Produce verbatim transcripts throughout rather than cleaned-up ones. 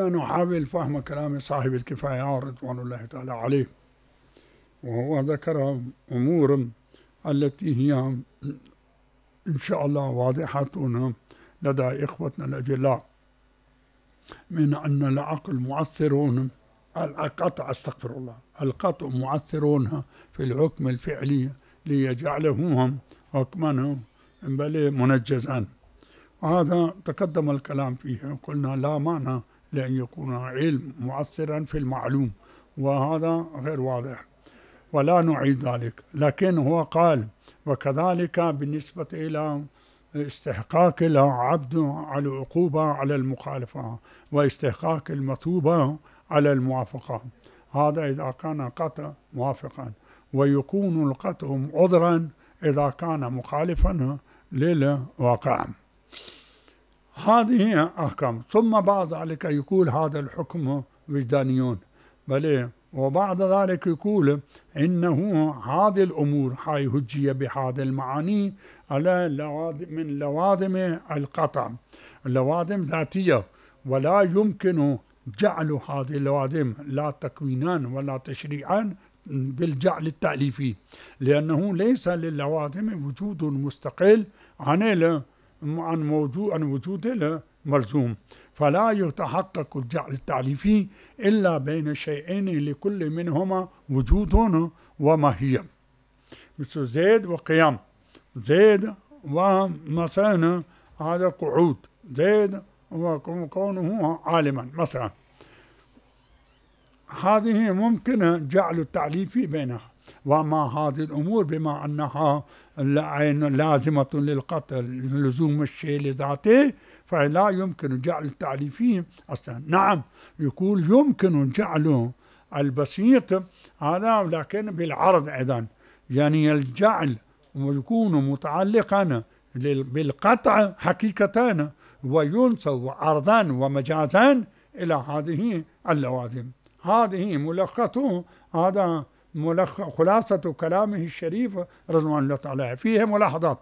هنا نحاول فهم كلام صاحب الكفاية رضوان الله تعالى عليه، وهو ذكر أمور التي هي إن شاء الله واضحة لدى إخوتنا الأجلاء، من أن العقل مؤثرون القطع استغفر الله القطع مؤثرون في الحكم الفعلي ليجعلهم حكما بل منجزا، وهذا تقدم الكلام فيه. قلنا لا معنى لأن يكون علم مؤثرا في المعلوم، وهذا غير واضح ولا نعيد ذلك. لكن هو قال وكذلك بالنسبة إلى استحقاق العبد على العقوبة على المخالفة واستحقاق المثوبة على الموافقة، هذا إذا كان قطع موافقا، ويكون القطع عذرا إذا كان مخالفا للواقع. هذه أحكام. ثم بعد ذلك يقول هذا الحكم وجدانيون بل، وبعد ذلك يقول إنه هذه الأمور هاي هجية بهذه المعاني على لوازم من لوازم القطع، لوازم ذاتية، ولا يمكن جعل هذه اللوازم لا تكوينا ولا تشريعا بالجعل التأليفي، لأنه ليس للوازم وجود مستقل عن عن موجود عن وجود الملزوم، فلا يتحقق الجعل التعريفي إلا بين شيئين لكل منهما وجود وماهية، مثل زيد وقيام، زيد ومثلا هذا قعود، زيد وكونه عالما مثلا، هذه ممكن جعل التعريفي بينها. وما هذه الأمور بما أنها لازمة للقطع لزوم الشيء لذاته فلا يمكن جعل التعريفي أصلا. نعم يقول يمكن جعل البسيط هذا لكن بالعرض أيضا، يعني الجعل يكون متعلقا بالقطع حقيقة وينسب عرضا ومجازا إلى هذه اللوازم. هذه ملخصه، هذا ملخص خلاصة كلامه الشريف رضوان الله تعالى. فيه ملاحظات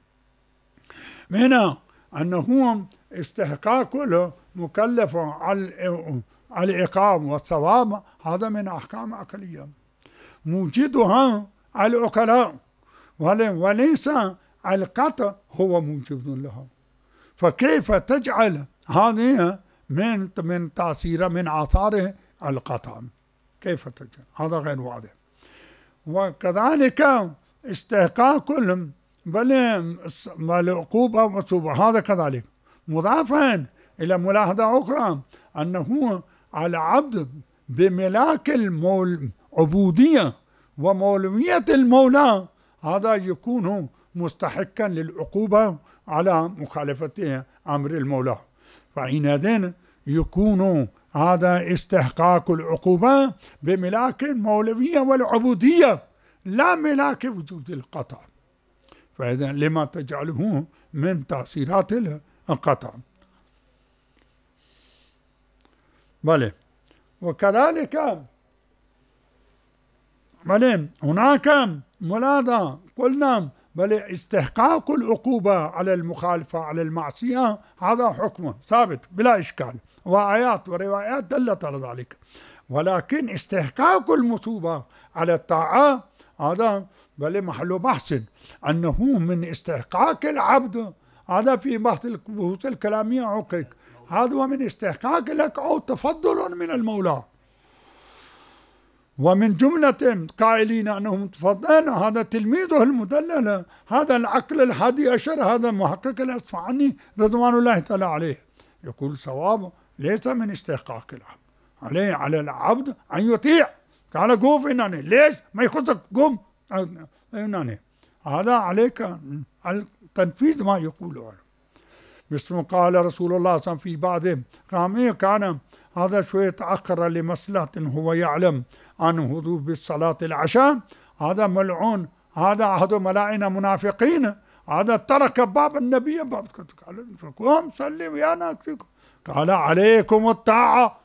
منها أنه استحقاق المكلف على العقاب والثواب هذا من أحكام عقلية موجدها العقلاء، وليس القطع هو موجب لها، فكيف تجعل هذه من من تأثير من آثاره القطع؟ كيف تجعل؟ هذا غير واضح. وكذلك استحقاق بل العقوبة والثواب هذا كذلك مضافا إلى ملاحظة أخرى أنه على عبد بملاك العبودية ومولوية المولى هذا يكون مستحقا للعقوبة على مخالفة أمر المولى، فحينئذ يكون هذا استحقاق العقوبة بملاك المولوية والعبودية لا ملاك وجود القطع، فإذا لما تجعله من تأثيرات القطع. بله وكذلك بله هناك ملاحظة قلنا بل استحقاق العقوبة على المخالفة على المعصية هذا حكم ثابت بلا إشكال، وآيات وروايات دلت على ذلك، ولكن استحقاق المثوبة على الطاعة هذا بل محل بحث، أنه من استحقاق العبد هذا في بحث البحوث الكلامية حقيق، هذا هو من استحقاق لك أو تفضل من المولى، ومن جملة قائلين أنه متفضل هذا تلميذه المدلل هذا العقل الحادي عشر هذا محقق الأصفهاني رضوان الله تعالى عليه، يقول صواب ليس من استحقاق العبد، عليه على العبد أن يطيع، قال قوم إنني ليش ما يخصك قوم إنني، هذا عليك تنفيذ ما يقوله. مثل قال رسول الله صلى الله عليه وسلم في بعضهم قام كان هذا شوية تأخر لمصلحة هو يعلم عن هدوء بالصلاة العشاء هذا ملعون، هذا أحد ملائن منافقين، هذا ترك باب النبي باب قال قوم صلي ويانا، قال عليكم الطاعة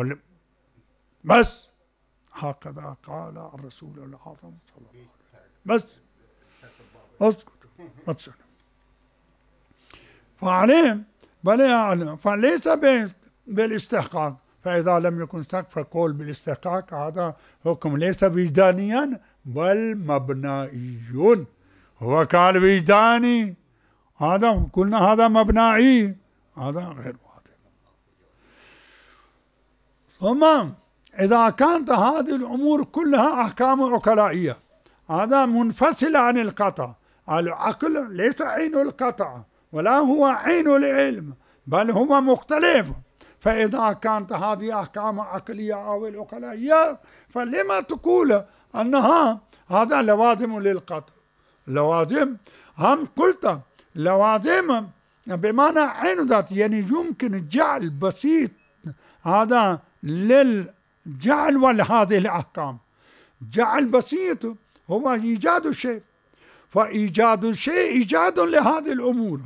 بس، هكذا قال الرسول العظيم صلى الله عليه وسلم بس اسكت ما تسأل. فعليهم بل فليس بالاستحقاق فإذا لم يكن شك فقول بالاستحقاق هذا حكم ليس وجدانيا بل مبنائي. هو قال وجداني، هذا قلنا هذا مبنائي، هذا غير واضح. ثم إذا كانت هذه الأمور كلها أحكام عقلائية، هذا منفصل عن القطع. العقل ليس عين القطع ولا هو عين العلم، بل هو مختلف. فإذا كانت هذه أحكام عقلية أو العقلائية فلما تقول أنها هذا لوازم للقطع؟ لوازم هم قلت لوازم بمعنى عين ذات، يعني يمكن جعل بسيط هذا للجعل ولهذه الأحكام. جعل بسيط هو إيجاد الشيء، فإيجاد الشيء إيجاد لهذه الأمور،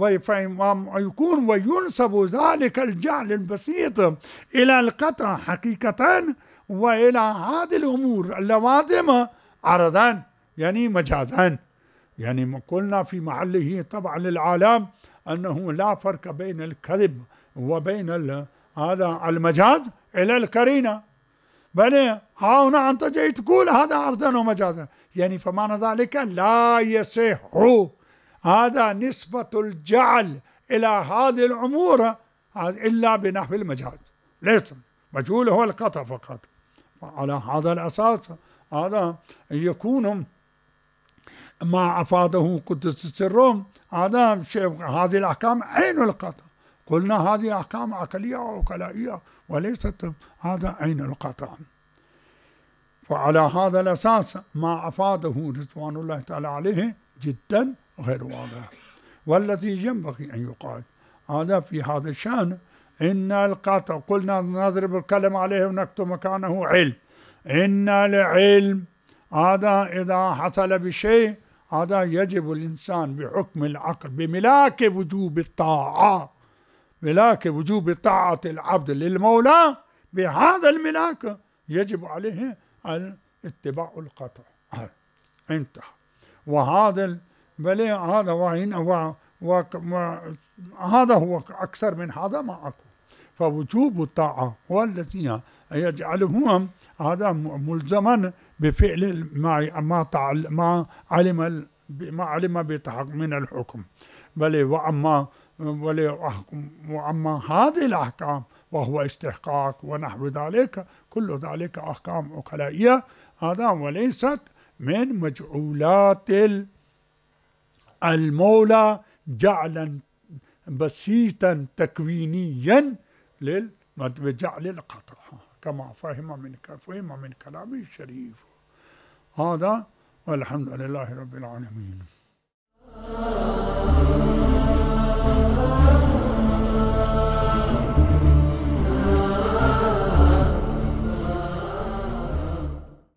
ويكون وينسب ذلك الجعل البسيط إلى القطع حقيقة وإلى هذه الأمور اللوازم عرضان، يعني مجازان. يعني قلنا في محله طبعا للعالم أنه لا فرق بين الكذب وبين هذا المجاز إلى القرينة، بل ها هنا أنت جاي تقول هذا عرضا ومجازا، يعني فمعنى ذلك لا يصح هذا نسبة الجعل إلى هذه الأمور إلا بنحو المجاز، ليس مجهول هو القطع فقط. على هذا الأساس هذا يكون ما أفاده قدس سرهم هذا شيء، هذه الأحكام عين القطع. قلنا هذه أحكام عقلية وعقلائية وليست هذا عين القطع. فعلى هذا الأساس ما أفاده رضوان الله تعالى عليه جدا غير واضح. والذي ينبغي أن يقال هذا في هذا الشأن إن القطع، قلنا نضرب الكلمة عليه ونكتب مكانه علم. إن العلم هذا إذا حصل بشيء هذا يجب الإنسان بحكم العقل بملاك وجوب الطاعة، ملاك وجوب طاعة العبد للمولى، بهذا الملاك يجب عليه اتباع القطع. انتهى. وهذا بل هذا وين وهذا هو أكثر من هذا ما أكو. فوجوب الطاعة هو الذي يجعله هذا ملزما بفعل ما ما ما علم ما علم بتحقق من الحكم. بل وأما وأما هذه الأحكام وهو استحقاق ونحو ذلك كل ذلك أحكام عقلائية هذا، وليست من مجعولات المولى جعلا بسيطا تكوينيا لجعل القطع كما فهم من فهم من كلامه الشريف. هذا والحمد لله رب العالمين.